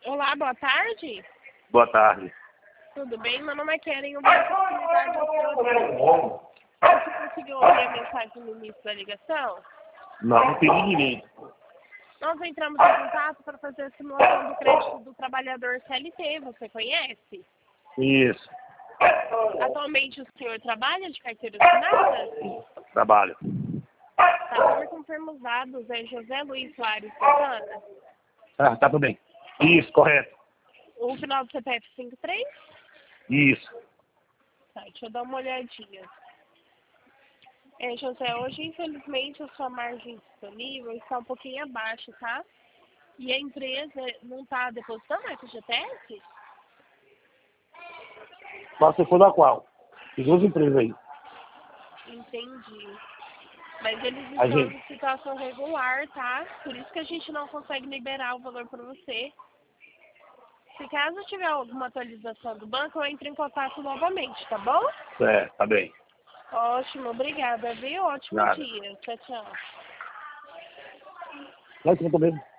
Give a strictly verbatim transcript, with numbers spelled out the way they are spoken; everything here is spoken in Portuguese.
Olá, boa tarde. Boa tarde. Tudo bem? Meu nome é Keren, uma oportunidade do senhor. Você conseguiu ouvir a mensagem no início da ligação? Não, não pedi ninguém. Nós entramos em contato para fazer a simulação do crédito do trabalhador C L T, você conhece? Isso. Atualmente o senhor trabalha de carteira assinada? Trabalho. Tá, por confirma os dados, é José Luiz Soares Santana. Ah, tá tudo bem. Isso, correto. O final do C P F cinquenta e três? Isso. Tá, deixa eu dar uma olhadinha. É, José, hoje infelizmente a sua margem disponível está um pouquinho abaixo, tá? E a empresa não está depositando F G T S? Só se for da qual? Tem duas empresas aí. Entendi. Mas eles A estão gente. em situação regular, tá? Por isso que a gente não consegue liberar o valor para você. Se caso tiver alguma atualização do banco, eu entro em contato novamente, tá bom? É, tá bem. Ótimo, obrigada, viu? Ótimo Nada. dia. Tchau, tchau. Vai que eu tô mesmo.